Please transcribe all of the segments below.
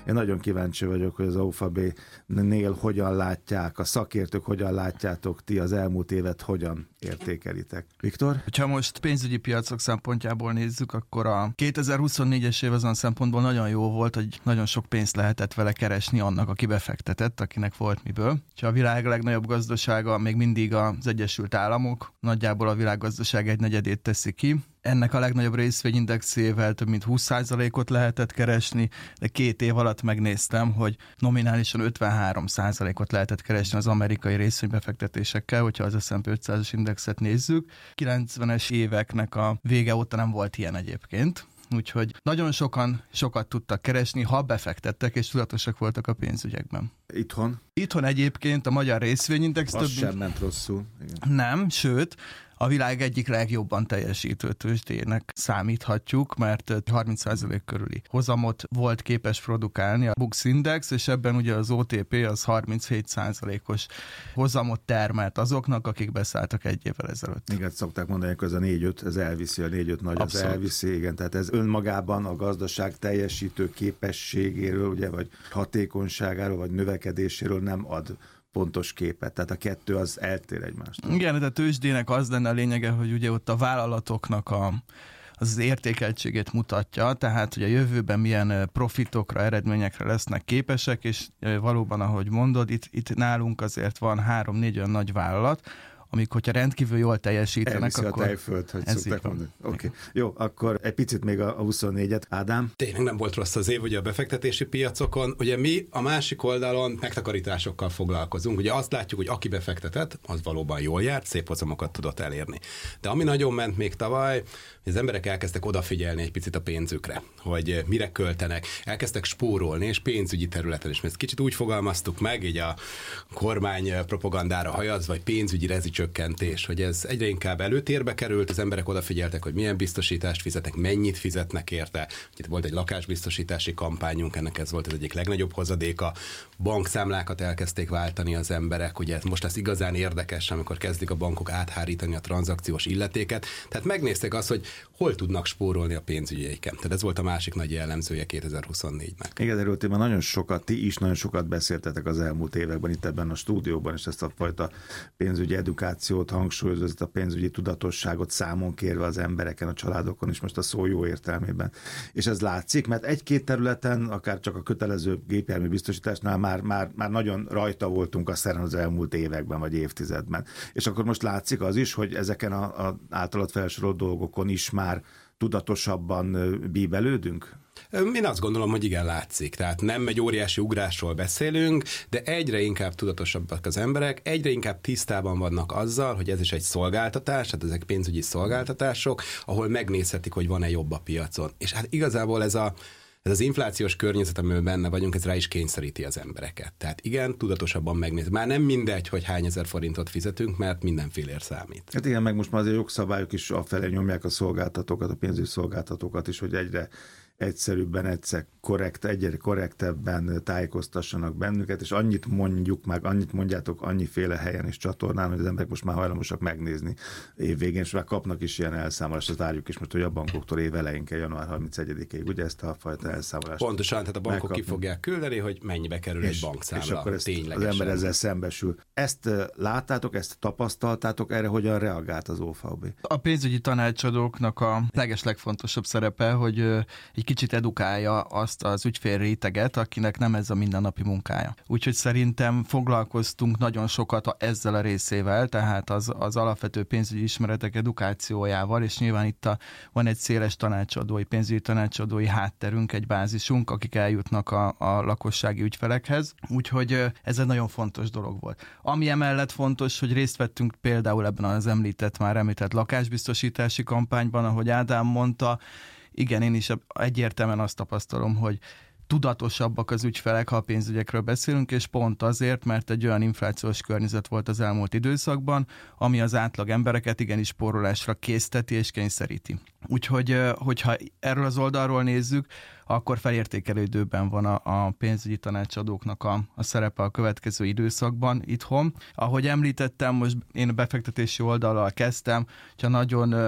Én nagyon kíváncsi vagyok, hogy az OFAB-nél hogyan látják, a szakértők hogyan látjátok, ti az elmúlt évet hogyan értékelitek. Viktor? Ha most pénzügyi piacok szempontjából nézzük, akkor a 2024-es év azon szempontból nagyon jó volt, hogy nagyon sok pénzt lehetett vele keresni annak, aki befektetett, akinek volt miből. És a világ legnagyobb gazdasága még mindig az Egyesült Államok, nagyjából a világgazdaság 1/4 teszi ki. Ennek a legnagyobb részvényindexével több mint 20%-ot lehetett keresni, de 2 év alatt megnéztem, hogy nominálisan 53%-ot lehetett keresni az amerikai részvénybefektetésekkel, hogyha az S&P 500-as indexet nézzük. 90-es éveknek a vége óta nem volt ilyen egyébként. Úgyhogy nagyon sokat tudtak keresni, ha befektettek, és tudatosak voltak a pénzügyekben. Itthon egyébként a magyar részvényindex sem ment rosszul. Igen. Nem, sőt, a világ egyik legjobban teljesítő tőzsdének számíthatjuk, mert 30% körüli hozamot volt képes produkálni a Bux Index, és ebben ugye az OTP az 37%-os hozamot termelt azoknak, akik beszálltak 1 évvel ezelőtt. Igen, szokták mondani, hogy ez a 4-5, ez elviszi, a 4-5 nagy, az elviszi, igen, tehát ez önmagában a gazdaság teljesítő képességéről, ugye, vagy hatékonyságáról, vagy növekedéséről nem ad pontos képet, tehát a kettő az eltér egymástól. Igen, de a tőzsdének az lenne a lényege, hogy ugye ott a vállalatoknak az értékeltségét mutatja, tehát hogy a jövőben milyen profitokra, eredményekre lesznek képesek, és valóban, ahogy mondod, itt nálunk azért van 3-4 olyan nagy vállalat, amik, hogyha rendkívül jól teljesítenek, elviszi akkor... a tejföld, hogy szokták mondani. Okay. Jó, akkor egy picit még a 24-et. Ádám? Tényleg nem volt rossz az év, ugye a befektetési piacokon. Ugye mi a másik oldalon megtakarításokkal foglalkozunk. Ugye azt látjuk, hogy aki befektetett, az valóban jól járt, szép hozamokat tudott elérni. De ami nagyon ment még tavaly, hogy az emberek elkezdtek odafigyelni egy picit a pénzükre, hogy mire költenek, elkezdtek spórolni, és pénzügyi területen is. Ezt kicsit úgy fogalmaztuk meg, így a kormány propagandára hajazva, vagy pénzügyi rezsicsökkentés, hogy ez egyre inkább előtérbe került, az emberek odafigyeltek, hogy milyen biztosítást fizetnek, mennyit fizetnek érte. Itt volt egy lakásbiztosítási kampányunk, ennek ez volt az egyik legnagyobb hozadéka. Bankszámlákat elkezdték váltani az emberek, ugye most lesz igazán érdekes, amikor kezdik a bankok áthárítani a tranzakciós illetéket. Tehát megnézték azt, hogy hol tudnak spórolni a pénzügyeiken. Tehát ez volt a másik nagy jellemzője 2024-nek. Igen, erről téma nagyon sokat, ti is nagyon sokat beszéltetek az elmúlt években itt ebben a stúdióban, és ezt a fajta pénzügyi edukációt hangsúlyozott, a pénzügyi tudatosságot számon kérve az embereken, a családokon is most a szó jó értelmében. És ez látszik, mert egy-két területen, akár csak a kötelező gépjármű biztosításnál már nagyon rajta voltunk a szeren az elmúlt években vagy évtizedben. És akkor most látszik az is, hogy ezeken az általad felsorolt dolgokon is már tudatosabban bíbelődünk? Én azt gondolom, hogy igen, látszik. Tehát nem egy óriási ugrásról beszélünk, de egyre inkább tudatosabbak az emberek, egyre inkább tisztában vannak azzal, hogy ez is egy szolgáltatás, tehát ezek pénzügyi szolgáltatások, ahol megnézhetik, hogy van-e jobb a piacon. És hát igazából ez az inflációs környezet, amiben benne vagyunk, ez rá is kényszeríti az embereket. Tehát igen, tudatosabban megnézni. Már nem mindegy, hogy hány ezer forintot fizetünk, mert mindenfélért számít. Hát igen, meg most már azért jogszabályok is afelé nyomják a szolgáltatókat, a pénzügyi szolgáltatókat is, hogy egyre egyszerűbben, egyre korrektebben tájékoztassanak bennünket, és annyit mondjátok annyiféle helyen és csatornán, hogy az emberek most már hajlamosak megnézni évvégén, és már kapnak is ilyen elszámolást, azt várjuk is most, hogy a bankoktól év elején kell, január 31-ig, ugye ezt a fajta elszámolást. Pontosan, tehát a bankok megkapni. Ki fogják küldeni, hogy mennyibe kerül egy bankszámla. És akkor az ember ezzel szembesül. Ezt láttátok, ezt tapasztaltátok, erre hogyan reagált az OFAB? A pénzügyi tanácsadóknak a legfontosabb szerepe, hogy egy kicsit edukálja azt az ügyfélréteget, akinek nem ez a mindennapi munkája. Úgyhogy szerintem foglalkoztunk nagyon sokat ezzel a részével, tehát az alapvető pénzügyi ismeretek edukációjával, és nyilván itt van egy széles pénzügyi tanácsadói hátterünk, egy bázisunk, akik eljutnak a lakossági ügyfelekhez. Úgyhogy ez egy nagyon fontos dolog volt. Ami emellett fontos, hogy részt vettünk például ebben az említett lakásbiztosítási kampányban, ahogy Ádám mondta. Igen, én is egyértelműen azt tapasztalom, hogy tudatosabbak az ügyfelek, ha a pénzügyekről beszélünk, és pont azért, mert egy olyan inflációs környezet volt az elmúlt időszakban, ami az átlag embereket igenis spórolásra készteti és kényszeríti. Úgyhogy, hogyha erről az oldalról nézzük, akkor felértékelődőben van a pénzügyi tanácsadóknak a szerepe a következő időszakban itthon. Ahogy említettem, most én a befektetési oldallal kezdtem, hogyha nagyon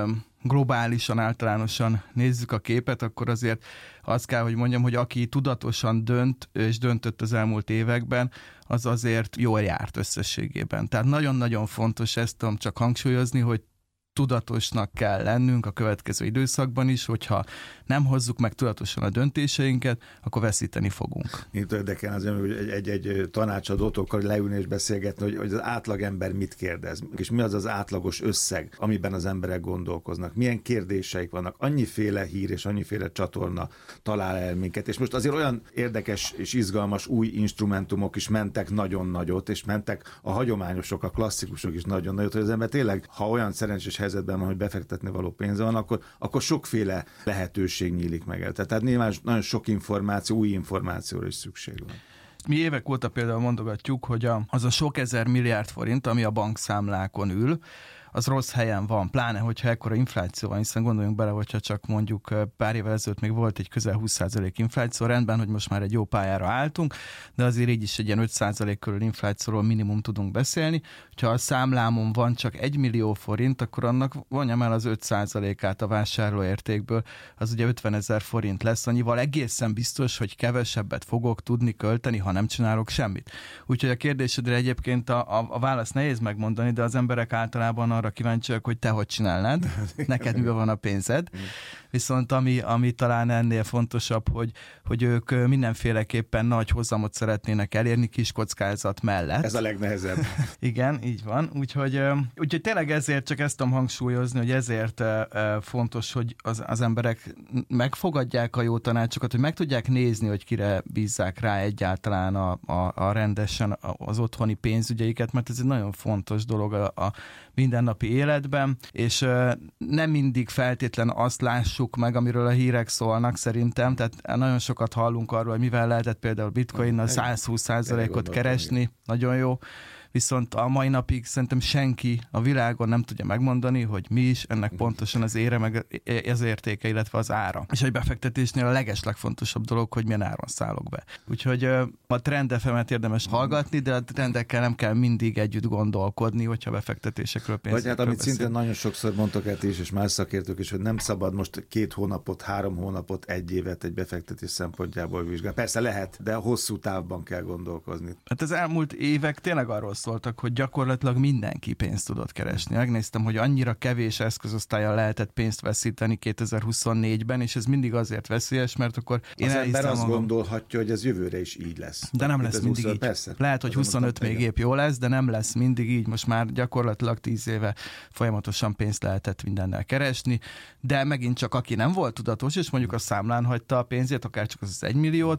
globálisan, általánosan nézzük a képet, akkor azért azt kell, hogy mondjam, hogy aki tudatosan dönt és döntött az elmúlt években, az azért jól járt összességében. Tehát nagyon-nagyon fontos ezt tudom csak hangsúlyozni, hogy tudatosnak kell lennünk a következő időszakban is, hogyha nem hozzuk meg tudatosan a döntéseinket, akkor veszíteni fogunk. Itt érdekel az, hogy egy tanácsadótokkal leülni és beszélgetni, hogy az átlagember mit kérdez, és mi az az átlagos összeg, amiben az emberek gondolkoznak, milyen kérdéseik vannak, annyiféle hír és annyiféle csatorna talál el minket, és most azért olyan érdekes és izgalmas új instrumentumok is mentek nagyon nagyot, és mentek a hagyományosok, a klasszikusok is nagyon nagyot, hogy az ember tényleg, ha olyan szerencsés helyzetben van, hogy befektetni való pénze van, akkor sokféle lehetőség nyílik meg el. Tehát nyilván nagyon sok információ, új információra is szükség van. Mi évek óta például mondogatjuk, hogy az a sok ezer milliárd forint, ami a bankszámlákon ül, az rossz helyen van, pláne, hogyha ekkora infláció van, hiszen gondoljunk bele, hogyha csak mondjuk pár évvel ezelőtt még volt egy közel 20% infláció, rendben, hogy most már egy jó pályára álltunk, de azért így is egy ilyen 5% körül inflációról minimum tudunk beszélni. Ha a számlámon van csak 1 millió forint, akkor annak vonjam el az 5%-át a vásárlóértékből, az ugye 50 000 forint lesz, annyival egészen biztos, hogy kevesebbet fogok tudni költeni, ha nem csinálok semmit. Úgyhogy a kérdésedre egyébként a válasz nehéz megmondani, de az emberek általában arra kíváncsiak, hogy te hogy csinálnád, neked miben van a pénzed. Viszont ami talán ennél fontosabb, hogy ők mindenféleképpen nagy hozamot szeretnének elérni kis kockázat mellett. Ez a legnehezebb. Igen, így van. Úgyhogy tényleg ezért csak ezt tudom hangsúlyozni, hogy ezért fontos, hogy az emberek megfogadják a jó tanácsokat, hogy meg tudják nézni, hogy kire bízzák rá egyáltalán a rendesen az otthoni pénzügyeiket, mert ez egy nagyon fontos dolog a mindennapi életben, és nem mindig feltétlen azt lássuk meg, amiről a hírek szólnak szerintem, tehát nagyon sokat hallunk arról, hogy mivel lehetett például bitcoinnal 120%-ot keresni, nagyon jó, viszont a mai napig szerintem senki a világon nem tudja megmondani, hogy mi is ennek pontosan az ére, meg az értéke, illetve az ára. És egy befektetésnél a legfontosabb dolog, hogy milyen áron szállok be. Úgyhogy a Trend FM-et érdemes hallgatni, de a trendekkel nem kell mindig együtt gondolkodni, hogyha befektetésekről pénzekről vagy hát amit szintén nagyon sokszor mondtok el is, és más szakértők is, hogy nem szabad most 2 hónapot, 3 hónapot, 1 évet egy befektetés szempontjából vizsgálni. Persze lehet, de hosszú távban kell gondolkozni. Hát az elmúlt évek tényleg arról szóltak, hogy gyakorlatilag mindenki pénzt tudott keresni. Megnéztem, hogy annyira kevés eszközosztállyal lehetett pénzt veszíteni 2024-ben, és ez mindig azért veszélyes, mert akkor én az ember azt gondolhatja, hogy ez jövőre is így lesz. De nem lesz mindig így. Persze. Lehet, hogy 25 még épp jó lesz, de nem lesz mindig így. Most már gyakorlatilag 10 éve folyamatosan pénzt lehetett mindennel keresni, de megint csak aki nem volt tudatos, és mondjuk a számlán hagyta a pénzét, akár csak az 1 milliót,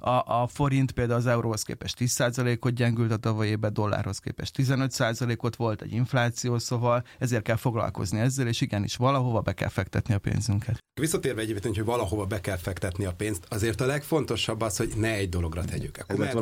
a forint például az euróhoz képest 10%-ot gyengült a tavalyi évben, dollárhoz képest 15%-ot volt egy infláció, szóval ezért kell foglalkozni ezzel, és igenis valahova be kell fektetni a pénzünket. Visszatérve egyébként, hogy valahova be kell fektetni a pénzt, azért a legfontosabb az, hogy ne egy dologra tegyük.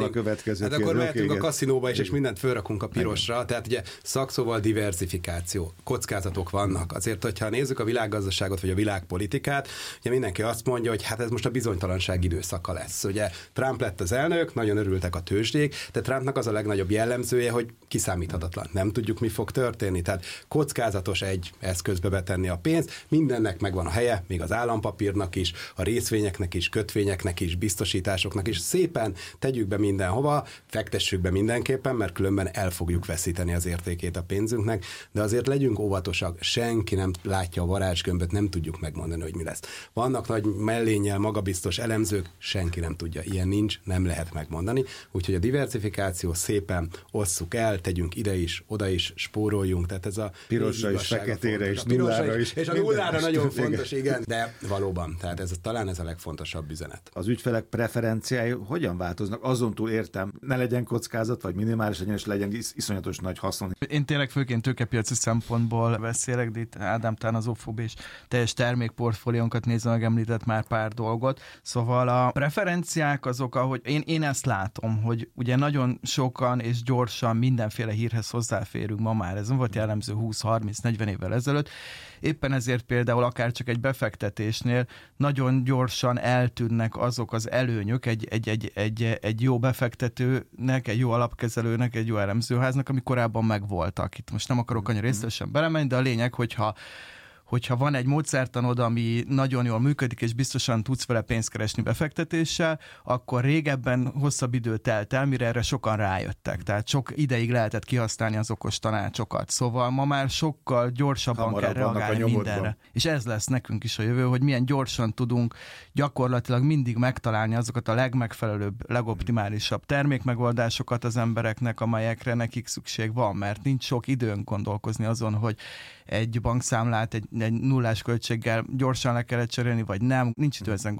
Akkor mehetünk a kaszinóba is, és mindent fölrakunk a pirosra, tehát ugye szakszóval diversifikáció, kockázatok vannak. Azért, hogyha nézzük a világgazdaságot, vagy a világpolitikát, ugye mindenki azt mondja, hogy hát ez most a bizonytalanság időszaka lesz. Ugye Trump lett az elnök, nagyon örültek a tőzsdék, de Trumpnak az a legnagyobb jellemzője, hogy kiszámíthatatlan. Nem tudjuk, mi fog történni. Tehát kockázatos egy eszközbe betenni a pénzt, mindennek megvan a helye, még az állampapírnak is, a részvényeknek is, kötvényeknek is, biztosításoknak is. Szépen tegyük be mindenhova, fektessük be mindenképpen, mert különben el fogjuk veszíteni az értékét a pénzünknek, de azért legyünk óvatosak, senki nem látja a varázsgömböt, nem tudjuk megmondani, hogy mi lesz. Vannak nagy mellénnyel magabiztos elemzők, senki nem tudja. Ilyen nincs, nem lehet megmondani. Úgyhogy a diversifikáció szépen osszuk el, tegyünk ide is, oda is, spóroljunk. Tehát ez a pirosra is, feketére is, nullára is. És a nullára nagyon fontos, igen. De valóban, tehát talán ez a legfontosabb üzenet. Az ügyfelek preferenciái hogyan változnak? Azon túl értem, ne legyen kockázat, vagy minimális legyen, és legyen iszonyatos nagy haszon. Én tényleg főként tőkepiaci szempontból beszélek, de itt Ádám talán az OFOB és teljes termékportfóliónkat nézve, megemlített már pár dolgot. Szóval a preferenciák azok, ahogy én ezt látom, hogy ugye nagyon sokan és gyorsan mindenféle hírhez hozzáférünk ma már. Ez nem volt jellemző 20-30-40 évvel ezelőtt. Éppen ezért például akár csak egy befektetésnél nagyon gyorsan eltűnnek azok az előnyök egy jó befektetőnek, egy jó alapkezelőnek, egy jó elemzőháznak, ami korábban megvoltak. Itt most nem akarok annyira részletesen belemenni, de a lényeg, hogyha van egy módszertanod, ami nagyon jól működik, és biztosan tudsz vele pénzt keresni befektetéssel, akkor régebben hosszabb idő telt el, mire erre sokan rájöttek. Tehát sok ideig lehetett kihasználni az okos tanácsokat. Szóval ma már sokkal gyorsabban kell reagálni mindenre. És ez lesz nekünk is a jövő, hogy milyen gyorsan tudunk gyakorlatilag mindig megtalálni azokat a legmegfelelőbb, legoptimálisabb termékmegoldásokat az embereknek, amelyekre nekik szükség van, mert nincs sok időnk gondolkozni azon, hogy egy bankszámlát egy nullás költséggel gyorsan le kellett cserélni, vagy nem. Nincs idő ezen